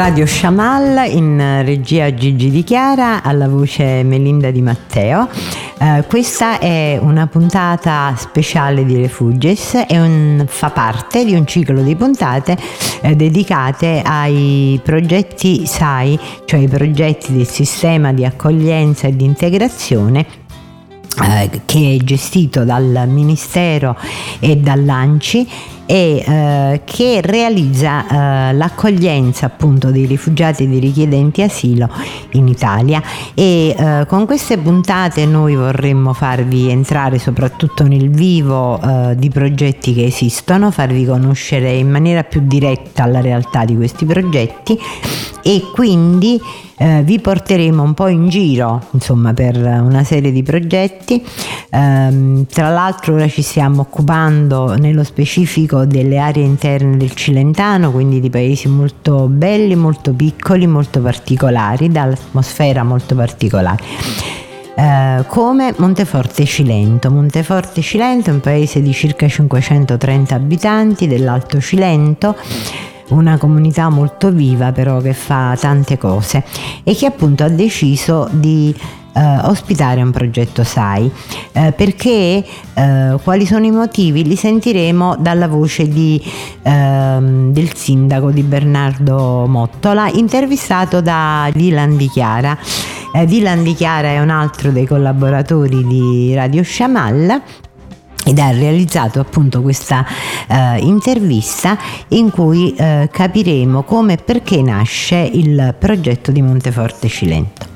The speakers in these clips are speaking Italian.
Radio Shamal, in regia Gigi Di Chiara, alla voce Melinda Di Matteo. Questa è una puntata speciale di Refuges e fa parte di un ciclo di puntate dedicate ai progetti SAI, cioè i progetti del sistema di accoglienza e di integrazione che è gestito dal Ministero e dall'ANCI e che realizza l'accoglienza appunto dei rifugiati e dei richiedenti asilo in Italia. E con queste puntate noi vorremmo farvi entrare soprattutto nel vivo di progetti che esistono, farvi conoscere in maniera più diretta la realtà di questi progetti e quindi vi porteremo un po' in giro, insomma, per una serie di progetti. Tra l'altro ora ci stiamo occupando nello specifico delle aree interne del Cilentano, quindi di paesi molto belli, molto piccoli, molto particolari, dall'atmosfera molto particolare. Come Monteforte Cilento. Monteforte Cilento è un paese di circa 530 abitanti dell'Alto Cilento, una comunità molto viva però che fa tante cose e che appunto ha deciso di ospitare un progetto SAI perché quali sono i motivi li sentiremo dalla voce del sindaco, di Bernardo Mottola, intervistato da Dylan Di Chiara. Dylan Di Chiara è un altro dei collaboratori di Radio Shamal ed ha realizzato appunto questa intervista in cui capiremo come e perché nasce il progetto di Monteforte Cilento.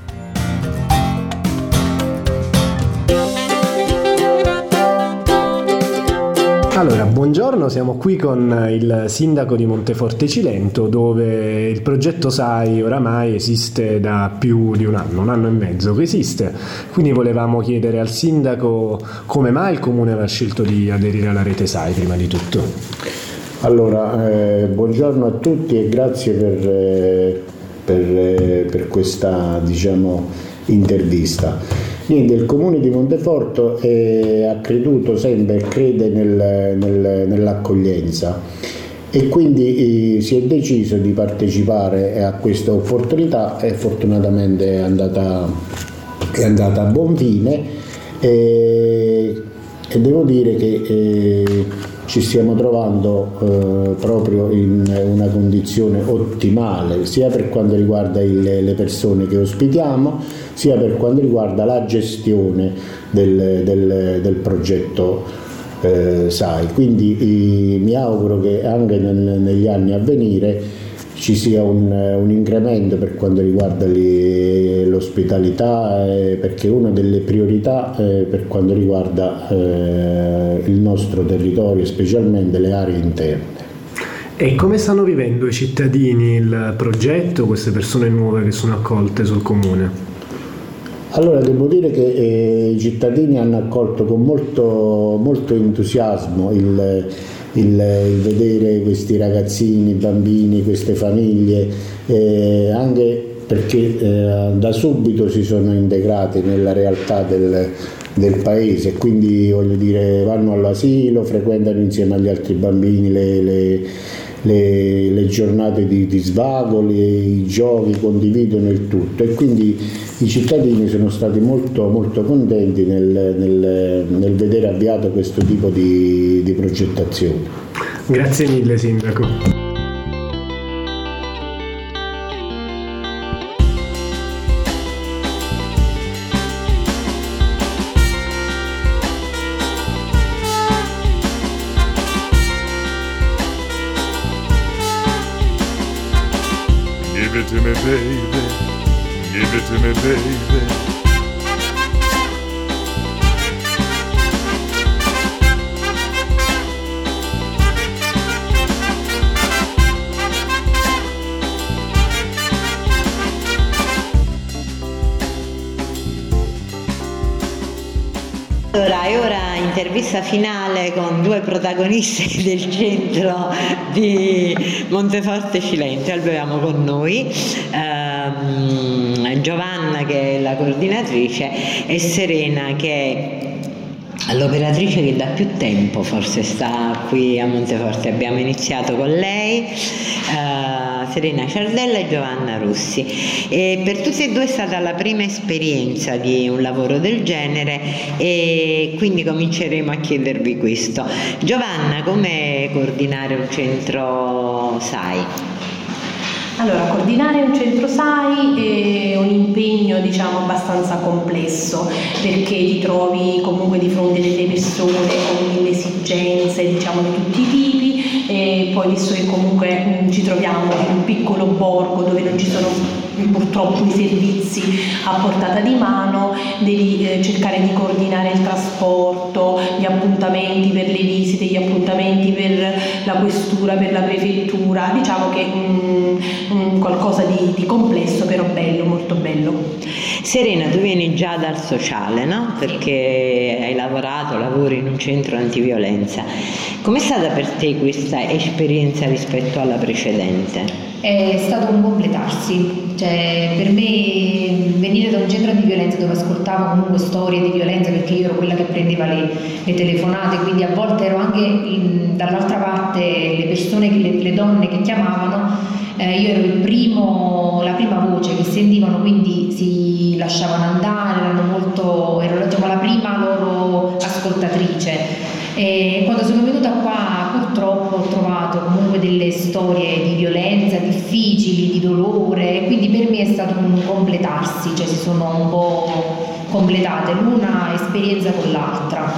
Allora, buongiorno, siamo qui con il sindaco di Monteforte Cilento, dove il progetto SAI oramai esiste da più di un anno e mezzo che esiste. Quindi volevamo chiedere al sindaco come mai il comune aveva scelto di aderire alla rete SAI prima di tutto. Allora, buongiorno a tutti e grazie per questa, intervista. Niente, il comune di Monteforte ha creduto sempre e crede nell'accoglienza e quindi si è deciso di partecipare a questa opportunità e fortunatamente è andata a buon fine e devo dire che ci stiamo trovando proprio in una condizione ottimale sia per quanto riguarda le persone che ospitiamo sia per quanto riguarda la gestione del progetto SAI. Quindi mi auguro che anche negli anni a venire ci sia un incremento per quanto riguarda l'ospitalità, perché è una delle priorità per quanto riguarda il nostro territorio, specialmente le aree interne. E come stanno vivendo i cittadini il progetto, queste persone nuove che sono accolte sul comune? Allora, devo dire che i cittadini hanno accolto con molto entusiasmo il vedere questi ragazzini, bambini, queste famiglie, anche perché da subito si sono integrati nella realtà del paese, quindi voglio dire vanno all'asilo, frequentano insieme agli altri bambini le giornate di svago, i giochi, condividono il tutto e quindi i cittadini sono stati molto contenti nel vedere avviato questo tipo di progettazione. Grazie mille sindaco. Give it to me, baby. Give it to me, baby. Allora, e ora intervista finale con due protagonisti del centro di Monteforte Cilento. Abbiamo con noi Giovanna, che è la coordinatrice, e Serena, che all'operatrice che da più tempo forse sta qui a Monteforte. Abbiamo iniziato con lei, Serena Ciardella e Giovanna Rossi, e per tutti e due è stata la prima esperienza di un lavoro del genere, e quindi cominceremo a chiedervi questo. Giovanna, come coordinare un centro SAI? Allora, coordinare un centro SAI è un impegno abbastanza complesso, perché ti trovi comunque di fronte a delle persone con delle esigenze di tutti i tipi, e poi visto che comunque ci troviamo in un piccolo borgo dove non ci sono purtroppo i servizi a portata di mano, devi cercare di coordinare il trasporto, gli appuntamenti per le visite, gli appuntamenti per la questura, per la prefettura, che qualcosa di complesso, però bello, molto bello. Serena, tu vieni già dal sociale, no? Perché lavori in un centro antiviolenza. Com'è stata per te questa esperienza rispetto alla precedente? È stato un completarsi, per me venire da un centro antiviolenza dove ascoltavo comunque storie di violenza, perché io ero quella che prendeva le telefonate, quindi a volte ero anche dall'altra parte le persone, le donne che chiamavano, io ero la prima voce che sentivano, quindi si lasciavano andare, ero la prima loro ascoltatrice. E quando sono venuta qua purtroppo ho trovato comunque delle storie di violenza difficili, di dolore, quindi per me è stato un completarsi, si sono un po' completate l'una esperienza con l'altra,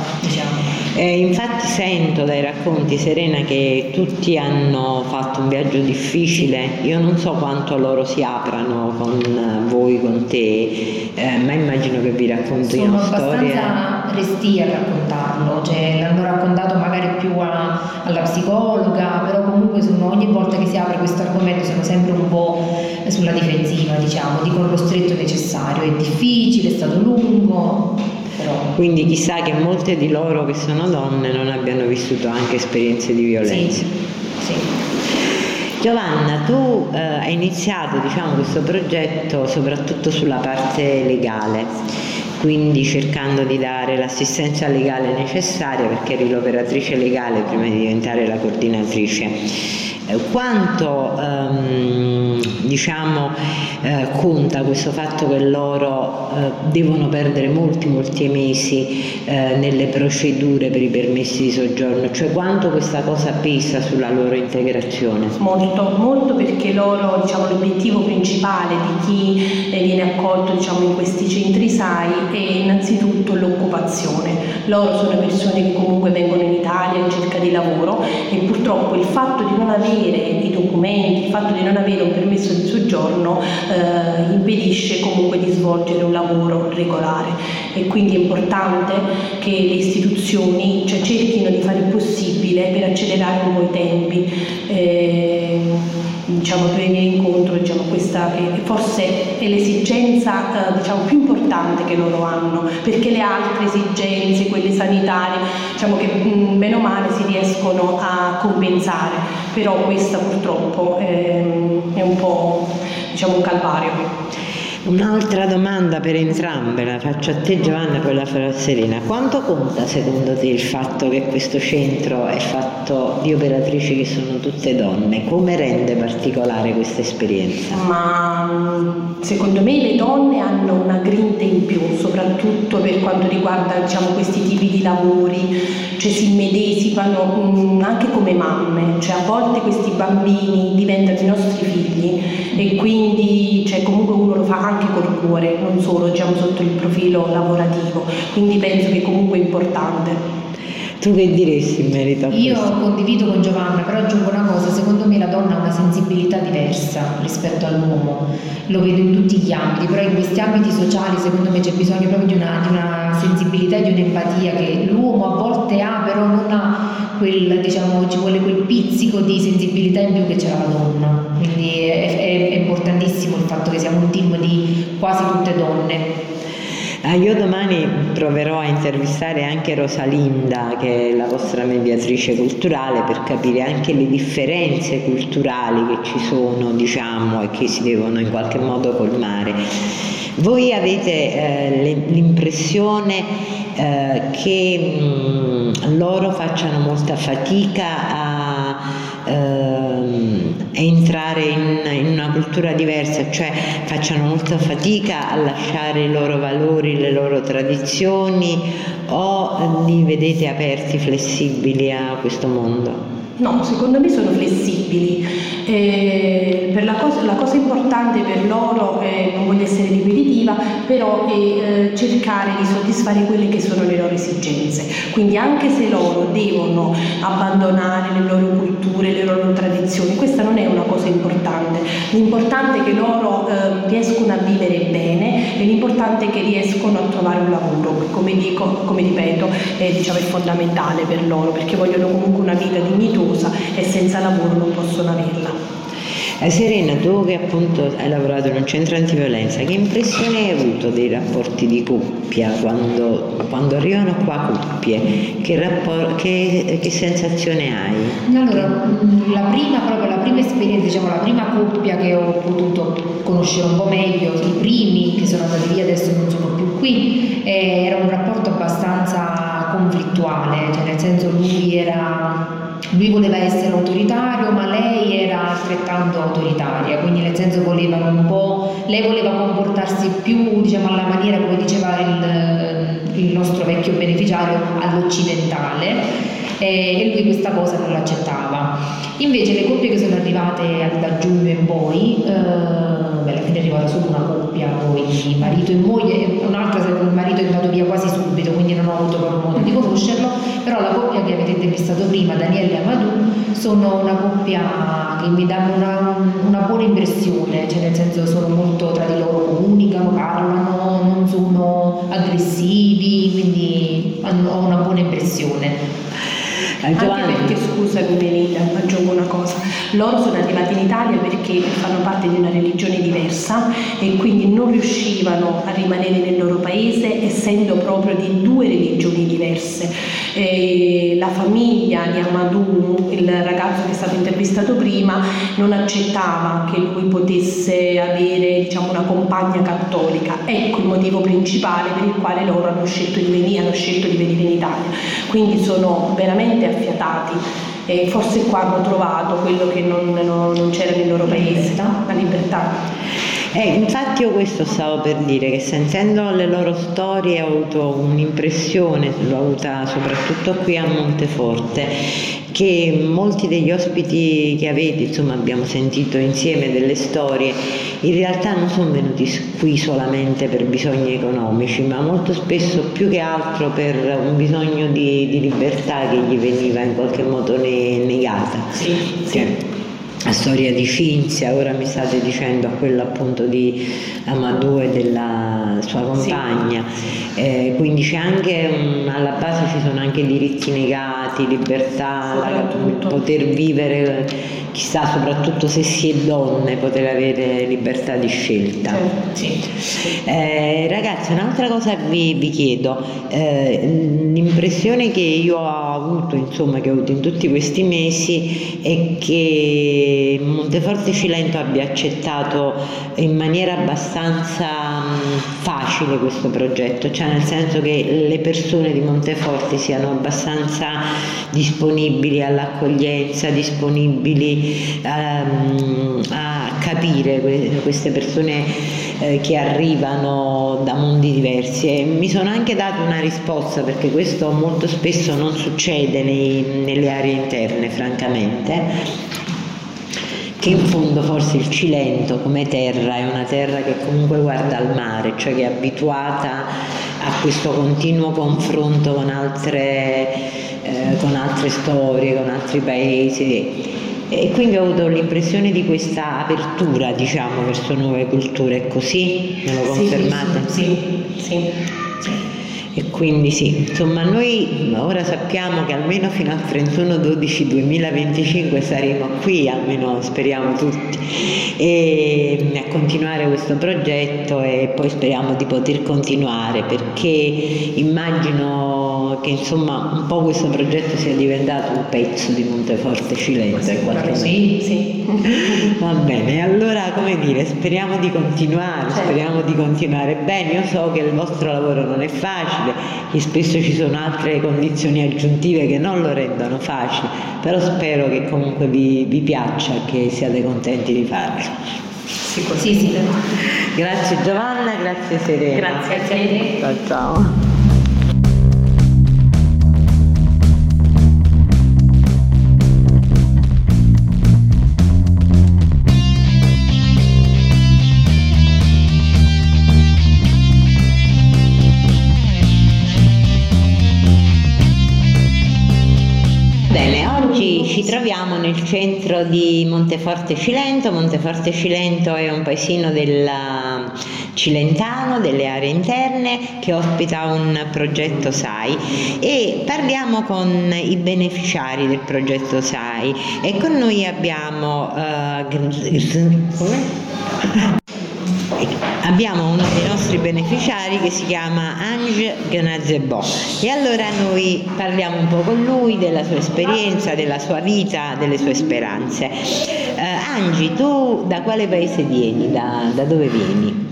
Infatti sento dai racconti, Serena, che tutti hanno fatto un viaggio difficile. Io non so quanto loro si aprano con voi, con te, ma immagino che vi raccontino storie. Sono abbastanza restii a raccontarlo, l'hanno raccontato magari più alla psicologa, però comunque ogni volta che si apre questo argomento sono sempre un po' sulla difensiva, dicono lo stretto necessario, è difficile, è stato lungo. Quindi chissà che molte di loro che sono donne non abbiano vissuto anche esperienze di violenza. Sì. Giovanna, tu hai iniziato questo progetto soprattutto sulla parte legale, quindi cercando di dare l'assistenza legale necessaria, perché eri l'operatrice legale prima di diventare la coordinatrice. Quanto conta questo fatto che loro devono perdere molti mesi nelle procedure per i permessi di soggiorno, quanto questa cosa pesa sulla loro integrazione? Molto, perché loro l'obiettivo principale di chi viene accolto in questi centri SAI è innanzitutto l'occupazione. Loro sono persone che comunque vengono in Italia in cerca di lavoro, e purtroppo il fatto di non avere i documenti, il fatto di non avere un permesso di soggiorno impedisce comunque di svolgere un lavoro regolare, e quindi è importante che le istituzioni cerchino di fare il possibile per accelerare un po' i tempi, per venire incontro questa che forse è l'esigenza più importante che loro hanno, perché le altre esigenze, quelle sanitarie, che meno male si riescono a compensare, però questa purtroppo è un po' un calvario. Un'altra domanda per entrambe, la faccio a te Giovanna e poi la farò a Serena. Quanto conta secondo te il fatto che questo centro è fatto di operatrici che sono tutte donne? Come rende particolare questa esperienza? Ma secondo me le donne hanno una grinta in più, soprattutto per quanto riguarda questi tipi di lavori, si immedesimano anche come mamme, a volte questi bambini diventano i nostri figli, e quindi comunque uno lo fa anche col cuore, non solo sotto il profilo lavorativo, quindi penso che comunque è importante. Tu che diresti in merito a questo? Io condivido con Giovanna, però aggiungo una cosa: secondo me la donna ha una sensibilità diversa rispetto all'uomo, lo vedo in tutti gli ambiti, però in questi ambiti sociali secondo me c'è bisogno proprio di una sensibilità e di un'empatia che l'uomo a volte ha, però non ha ci vuole quel pizzico di sensibilità in più che c'è la donna, quindi è importantissimo il fatto che siamo un team di quasi tutte donne. Io domani proverò a intervistare anche Rosalinda, che è la vostra mediatrice culturale, per capire anche le differenze culturali che ci sono, e che si devono in qualche modo colmare. Voi avete l'impressione che loro facciano molta fatica a entrare in una cultura diversa, cioè facciano molta fatica a lasciare i loro valori, le loro tradizioni, o li vedete aperti, flessibili a questo mondo? No, secondo me sono flessibili. La cosa importante per loro, non voglio essere ripetitiva, però è cercare di soddisfare quelle che sono le loro esigenze. Quindi anche se loro devono abbandonare le loro culture, le loro tradizioni, questa non è una cosa importante. L'importante è che loro riescono a vivere bene, e l'importante è che riescono a trovare un lavoro. Come ripeto, è fondamentale per loro, perché vogliono comunque una vita dignitosa e senza lavoro non possono averla. Serena, tu che appunto hai lavorato in un centro antiviolenza, che impressione hai avuto dei rapporti di coppia quando arrivano qua coppie? Che sensazione hai? Allora, la prima esperienza, la prima coppia che ho potuto conoscere un po' meglio, i primi che sono andati via, adesso non sono più qui, era un rapporto abbastanza conflittuale, nel senso lui voleva essere autoritario, ma lei era altrettanto autoritaria, quindi nel senso lei voleva comportarsi più alla maniera, come diceva il nostro vecchio beneficiario, all'occidentale, e lui questa cosa non l'accettava. Invece le coppie che sono arrivate da giugno in poi, alla fine è arrivata solo una coppia, poi marito e moglie, un'altra il marito è andato via quasi subito, quindi non ho avuto proprio modo di conoscerlo, però la coppia che avete intervistato prima, Daniele e Amadou, sono una coppia che mi danno una buona impressione, nel senso sono molto tra di loro, comunicano, parlano, non sono aggressivi, quindi ho una buona impressione. Anche perché, scusami Melinda, aggiungo una cosa, loro sono arrivati in Italia perché fanno parte di una religione diversa e quindi non riuscivano a rimanere nel loro paese, essendo proprio di due religioni diverse. La famiglia di Amadou, il ragazzo che è stato intervistato prima, non accettava che lui potesse avere una compagna cattolica. Ecco il motivo principale per il quale loro hanno scelto di venire in Italia. Quindi sono veramente affiatati, e forse qua hanno trovato quello che non c'era nel loro paese, la libertà. Infatti io questo stavo per dire, che sentendo le loro storie ho avuto un'impressione, l'ho avuta soprattutto qui a Monteforte, che molti degli ospiti che avete, abbiamo sentito insieme delle storie, in realtà non sono venuti qui solamente per bisogni economici, ma molto spesso più che altro per un bisogno di libertà che gli veniva in qualche modo negata. Sì. La storia di Cinzia, ora mi state dicendo a quella appunto di Amadou e della sua compagna, quindi c'è anche alla base ci sono anche diritti negati, libertà, poter vivere, chissà, soprattutto se si è donne, poter avere libertà di scelta. Ragazzi, un'altra cosa vi chiedo, l'impressione che io ho avuto, che ho avuto in tutti questi mesi, è che Monteforte Cilento abbia accettato in maniera abbastanza facile questo progetto, nel senso che le persone di Monteforte siano abbastanza disponibili all'accoglienza, disponibili a capire queste persone che arrivano da mondi diversi, e mi sono anche dato una risposta, perché questo molto spesso non succede nelle aree interne, francamente, che in fondo forse il Cilento come terra è una terra che comunque guarda al mare, cioè che è abituata a questo continuo confronto con altre storie, con altri paesi, e quindi ho avuto l'impressione di questa apertura verso nuove culture. È così? Me lo confermate? Sì. E quindi noi ora sappiamo che almeno fino al 31/12/2025 saremo qui, almeno speriamo tutti, e a continuare questo progetto, e poi speriamo di poter continuare, perché immagino che insomma un po' questo progetto sia diventato un pezzo di Monteforte Cilento in qualche modo. Sì. Va bene, allora come dire, speriamo di continuare, speriamo di continuare bene. Io so che il vostro lavoro non è facile, che spesso ci sono altre condizioni aggiuntive che non lo rendono facile, però spero che comunque vi piaccia e che siate contenti di farlo. Sì. Grazie Giovanna, grazie Serena. Grazie a te. Ciao. Bene, oggi ci troviamo nel centro di Monteforte Cilento. Monteforte Cilento è un paesino del Cilentano, delle aree interne, che ospita un progetto SAI, e parliamo con i beneficiari del progetto SAI, e con noi abbiamo uno dei nostri beneficiari che si chiama Ange Gnazebo, e allora noi parliamo un po' con lui della sua esperienza, della sua vita, delle sue speranze. Angi, tu da quale paese vieni? Da dove vieni?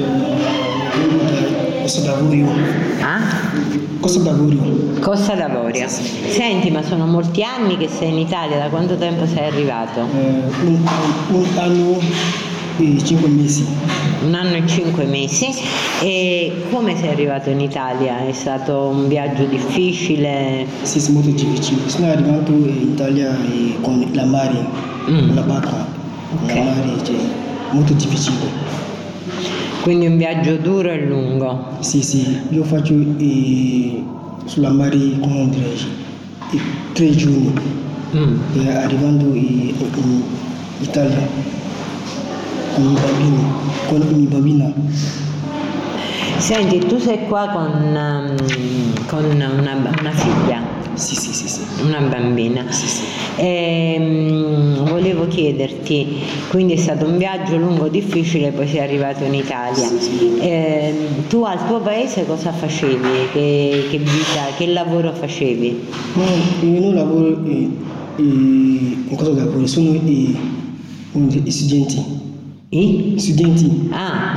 Costa d'Avorio. Costa d'Avorio. Costa d'Avorio. Senti, ma sono molti anni che sei in Italia, da quanto tempo sei arrivato? Un anno e 5 mesi. Un anno e 5 mesi. E come sei arrivato in Italia? È stato un viaggio difficile? Sì, molto difficile. Sono arrivato in Italia con la mare, la barca. Okay. La mare, cioè, molto difficile. Quindi un viaggio duro e lungo? Sì, io faccio sulla mare, come dire, 3 giorni, arrivando in Italia con i bambini. Senti, tu sei qua con una figlia? Sì. Una bambina. Sì. Volevo chiederti, quindi è stato un viaggio lungo, difficile, poi sei arrivato in Italia. Sì. Tu al tuo paese cosa facevi? Che lavoro facevi? No, io non lavoro in cosa lavoro, sono gli studenti. Studenti. Ah,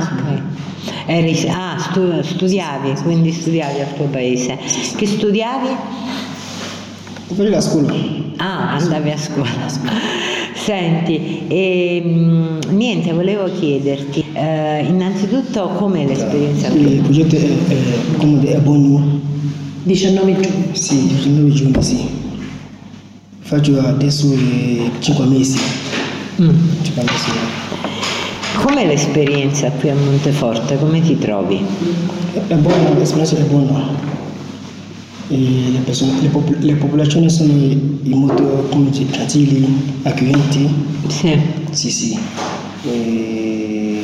ok. Studiavi, quindi studiavi al tuo paese. Sì. Che studiavi? Ho fatto la scuola. Andavi a scuola. Senti, niente, volevo chiederti, innanzitutto com'è l'esperienza? Il progetto è buono. 19 giugni. Sì, 19 giugni, sì. Faccio adesso 5 mesi. 5 mesi. Com'è l'esperienza qui a Monteforte? Come ti trovi? È buona, l'esperienza è buona. E le popolazioni sono molto gentili, accoglienti. Sì. E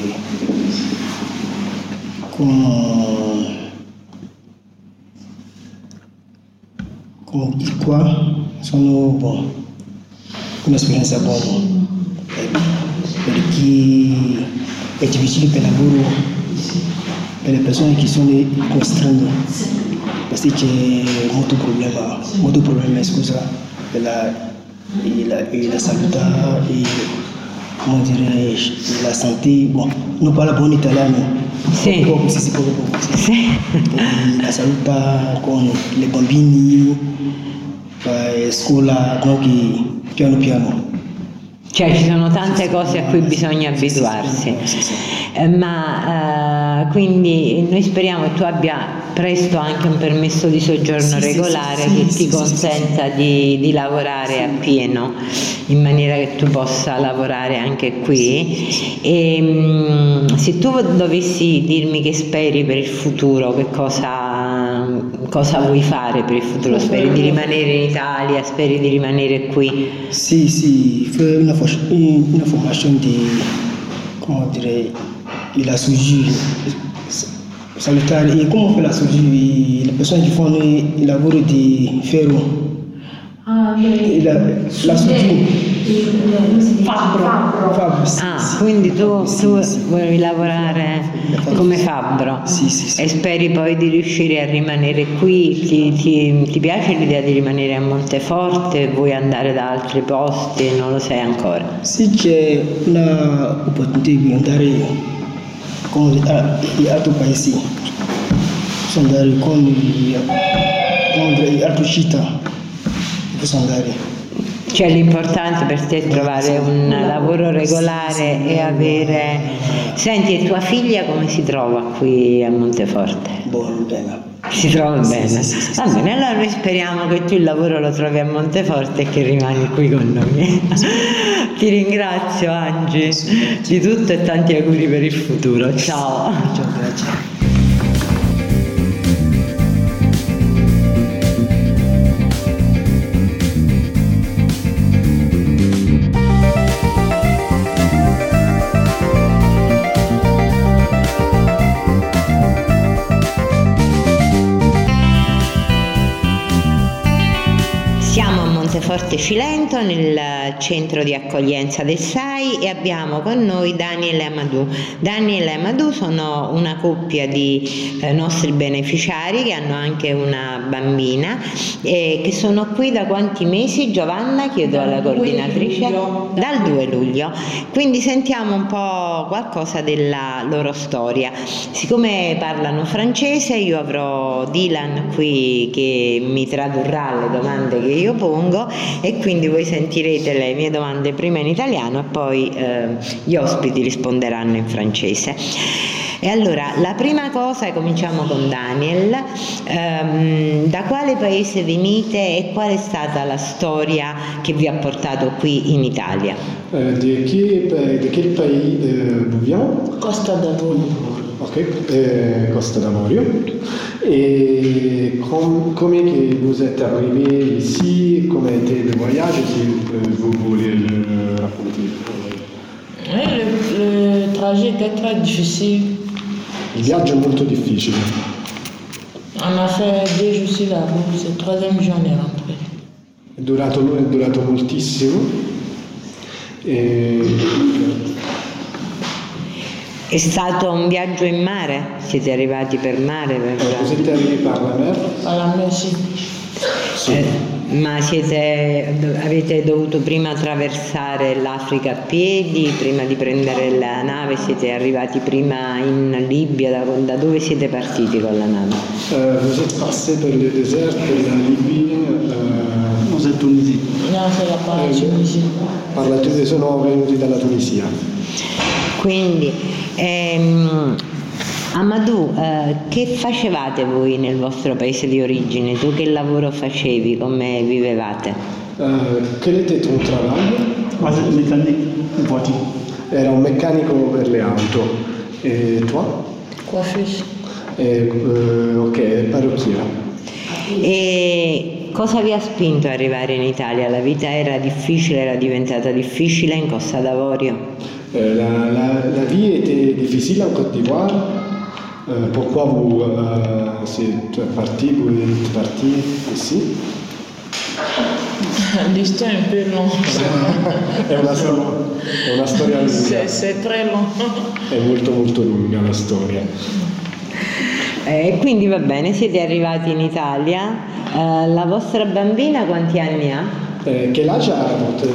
come di qua sono buoni, un'esperienza buona. Per chi è difficile per il lavoro, per le persone che sono straniere. Perché c'è molto problema, scusa, per la salute e come dire, la santé. Non parlo buon italiano. Sì. Poco. Sì. La salute con i bambini, la scuola, piano. Cioè ci sono tante cose a cui bisogna abituarsi. Sì. Ma quindi noi speriamo che tu abbia presto anche un permesso di soggiorno regolare che ti consenta di lavorare appieno, in maniera che tu possa lavorare anche qui. E se tu dovessi dirmi che speri per il futuro, che cosa vuoi fare per il futuro? Speri di rimanere in Italia? Speri di rimanere qui? Sì, fare una formazione di, come dire, la surgeria salutare. E come fa la surgeria? Le persone che fanno il lavoro di ferro. La Fabbro. Quindi tu vuoi lavorare come fabbro Sì. e speri poi di riuscire a rimanere qui. Ti piace l'idea di rimanere a Monteforte? Vuoi andare da altri posti? Non lo sai ancora? Sì, c'è un'opportunità di andare in altri paesi, posso andare con altre città, posso andare. Cioè l'importante per te è trovare un lavoro regolare e avere... Senti, e tua figlia come si trova qui a Monteforte? Bene. Si trova bene? Sì. Va bene, allora noi speriamo che tu il lavoro lo trovi a Monteforte e che rimani qui con noi. Ti ringrazio Angi di tutto e tanti auguri per il futuro. Ciao, Grazie. Monteforte Cilento, nel centro di accoglienza del SAI, e abbiamo con noi Daniel e Amadou. Daniel e Amadou sono una coppia di nostri beneficiari che hanno anche una bambina e che sono qui da quanti mesi? Giovanna, chiedo alla coordinatrice. Dal 2 luglio. Quindi sentiamo un po' qualcosa della loro storia. Siccome parlano francese, io avrò Dylan qui che mi tradurrà le domande che io pongo, e quindi voi sentirete le mie domande prima in italiano e poi gli ospiti risponderanno in francese. E allora, la prima cosa, cominciamo con Daniel. Da quale paese venite e qual è stata la storia che vi ha portato qui in Italia? De quel paese viviamo? Costa d'Avorio. Ok, Costa d'Avorio. Et comment que vous êtes arrivé ici? Comment a été le voyage, si vous voulez le raconter? Le trajet était très difficile. Il viaggio è molto difficile. On a fait 2 jours sur la route, c'est le 3e jour on est rentré. È durato moltissimo. È stato un viaggio in mare? Siete arrivati per mare? Vous êtes arrivé par la mer? Par la mer, sì. Ma avete dovuto prima attraversare l'Africa a piedi, prima di prendere la nave? Siete arrivati prima in Libia? Da dove siete partiti con la nave? Vous êtes passé per le désert, per la Libia? Vous êtes Tunisie. No, c'est par la Tunisie. Sono venuti dalla Tunisia. Quindi, Amadou, che facevate voi nel vostro paese di origine? Tu che lavoro facevi? Come vivevate? Quel était ton travail? Mécanique, voiture. Era un meccanico per le auto. E toi? Coiffeuse. Ok, parrucchiera. E cosa vi ha spinto ad arrivare in Italia? La vita era difficile, era diventata difficile in Costa d'Avorio? La vie était difficile en Côte d'Ivoire. Pourquoi vous êtes parti ici? L'histoire è un peu long. È una storia lunga. C'est très long. È molto lunga la storia. Quindi va bene, siete arrivati in Italia. La vostra bambina quanti anni ha? Che l'âge ha votre?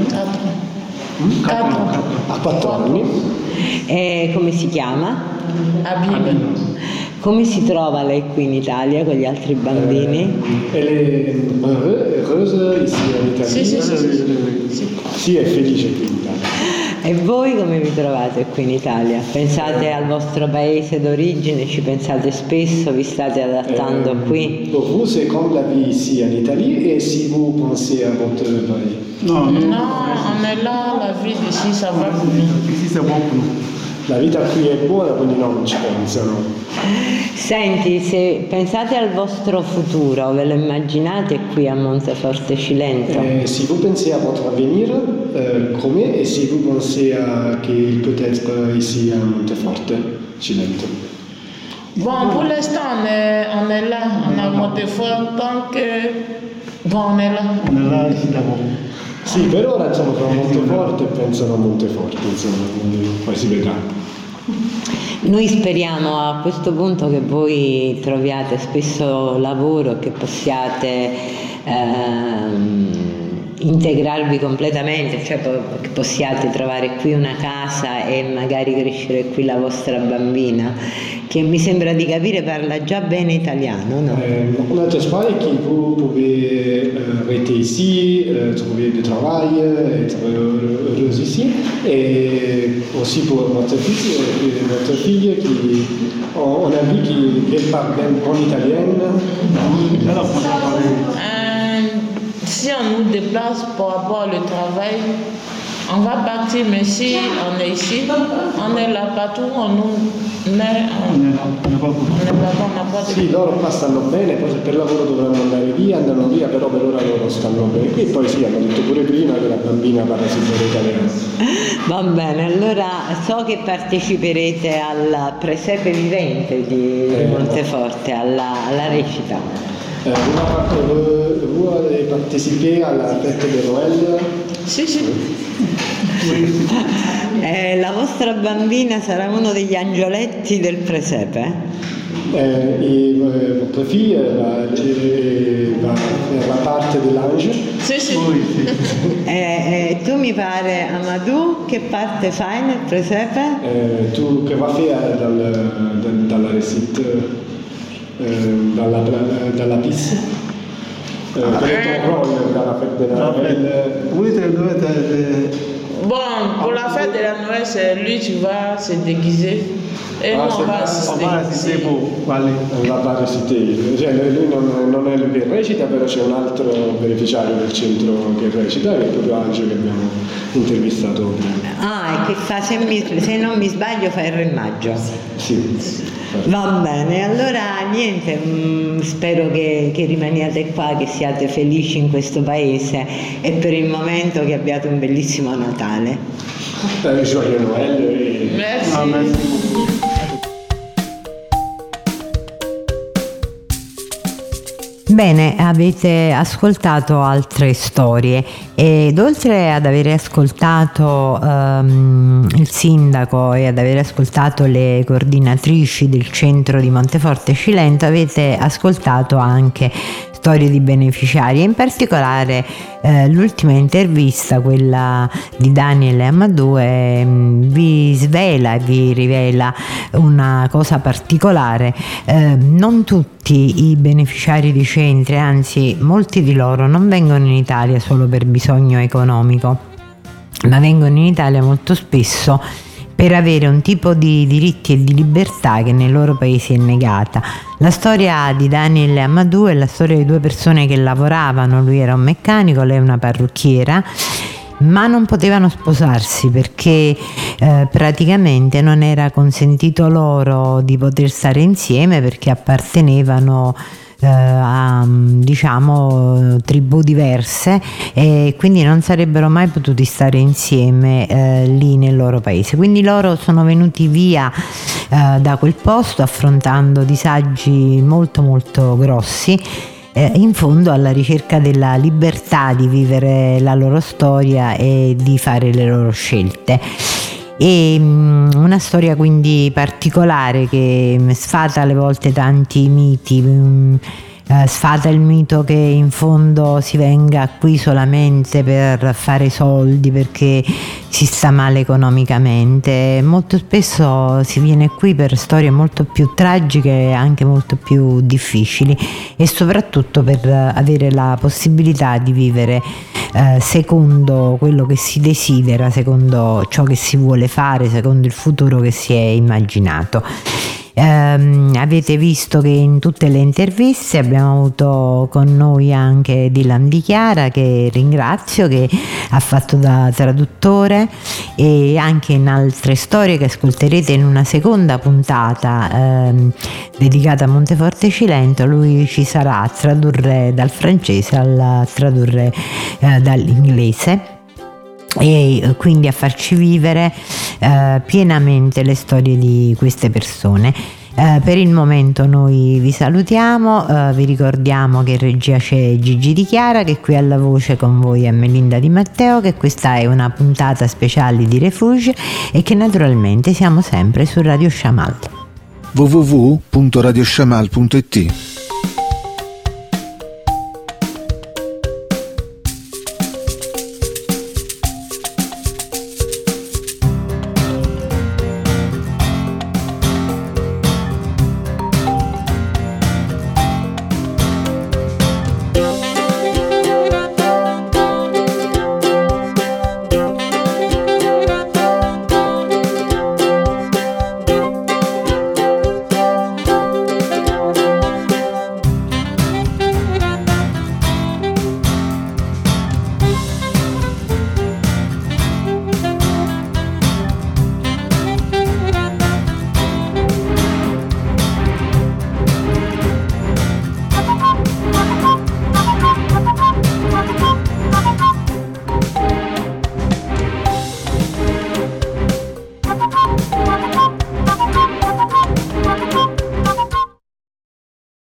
4. Ha 4 anni. E come si chiama? Habib. Come si trova lei qui in Italia con gli altri bambini? Elle est heureuse ici in Italia? Sì, è felice qui in Italia. E voi come vi trovate qui in Italia? Pensate al vostro paese d'origine? Ci pensate spesso? Vi state adattando qui? Pour vous, c'est comme la vie ici en Italie, et si vous pensez à votre pays? No, on est là, la vie ici, ça va pour nous. Ici, c'est bon pour nous. La vita qui è buona, quindi non ci pensano. Senti, se pensate al vostro futuro, ve lo immaginate qui a Monteforte Cilento? Si vous pensez à votre avenir, comment, et si vous pensez qu'il peut être ici à Monteforte Cilento? Bon, pour l'instant, on est là, on a Monteforte, tant que Bon, on est là. Sì, per ora insomma sono Monteforte e pensano a Monteforte, insomma, poi si vedrà. Noi speriamo a questo punto che voi troviate spesso lavoro e che possiate integrarvi completamente, cioè che possiate trovare qui una casa e magari crescere qui la vostra bambina, che mi sembra di capire parla già bene italiano, no? On a j'espère que vous pouvez rester ici, trouver du travail, être heureuse ici, et aussi pour votre fille qui, on a vu qu'elle parle bien en italien. Si on nous déplace par rapport au travail, on va partir, mais si on est ici, on est là partout, on nous met, on n'est pas bon. Sì, loro qua stanno bene, poi se per lavoro dovranno andare via, andano via, però per ora loro stanno bene. E poi sì, hanno detto pure prima che la bambina parla sempre italiano. Va bene, allora so che parteciperete al presepe vivente di Monteforte, alla recita. Vous avez participé à la fête de Noël? Sì. La vostra bambina sarà uno degli angioletti del presepe? Et votre fille va faire la parte dell'angelo? Sì. Tu mi pare, Amadou, che parte fai nel presepe? Tu che va a fare dalla recite? Dalla pista per ton rôle dans la fête de Noël. Bon, pour la fête de la Noël, c'est lui qui va se déguiser et nous on va assister. On va recitare, cioè lui non è lui che recita, però c'è un altro beneficiario del centro che recita, che è proprio Angelo che abbiamo intervistato prima. E che fa, se non mi sbaglio, fa il re maggio. Sì. Va bene, allora niente, spero che rimaniate qua, che siate felici in questo paese e per il momento che abbiate un bellissimo Natale. Joyeux Noël. Merci. Bene, avete ascoltato altre storie ed oltre ad aver ascoltato il sindaco e ad aver ascoltato le coordinatrici del centro di Monteforte Cilento, avete ascoltato anche storie di beneficiari e in particolare l'ultima intervista, quella di Daniel e Amadou, vi svela e vi rivela una cosa particolare. Non tutti i beneficiari di centri, anzi molti di loro non vengono in Italia solo per bisogno economico, ma vengono in Italia molto spesso per avere un tipo di diritti e di libertà che nei loro paesi è negata. La storia di Daniel e Amadou è la storia di due persone che lavoravano, lui era un meccanico, lei una parrucchiera, ma non potevano sposarsi perché praticamente non era consentito loro di poter stare insieme, perché appartenevano a tribù diverse e quindi non sarebbero mai potuti stare insieme lì nel loro paese. Quindi loro sono venuti via da quel posto affrontando disagi molto molto grossi, in fondo alla ricerca della libertà di vivere la loro storia e di fare le loro scelte. E una storia quindi particolare che sfata alle volte tanti miti, sfata il mito che in fondo si venga qui solamente per fare soldi perché si sta male economicamente. Molto spesso si viene qui per storie molto più tragiche e anche molto più difficili, e soprattutto per avere la possibilità di vivere secondo quello che si desidera, secondo ciò che si vuole fare, secondo il futuro che si è immaginato. Avete visto che in tutte le interviste abbiamo avuto con noi anche Dylan Di Chiara, che ringrazio, che ha fatto da traduttore, e anche in altre storie che ascolterete in una seconda puntata dedicata a Monteforte Cilento. Lui ci sarà a tradurre dal francese, a tradurre dall'inglese, e quindi a farci vivere pienamente le storie di queste persone. Per il momento noi vi salutiamo, vi ricordiamo che in regia c'è Gigi Di Chiara, che qui alla voce con voi è Melinda Di Matteo, che questa è una puntata speciale di Refuge e che naturalmente siamo sempre su Radio Shamal. www.radioshamal.it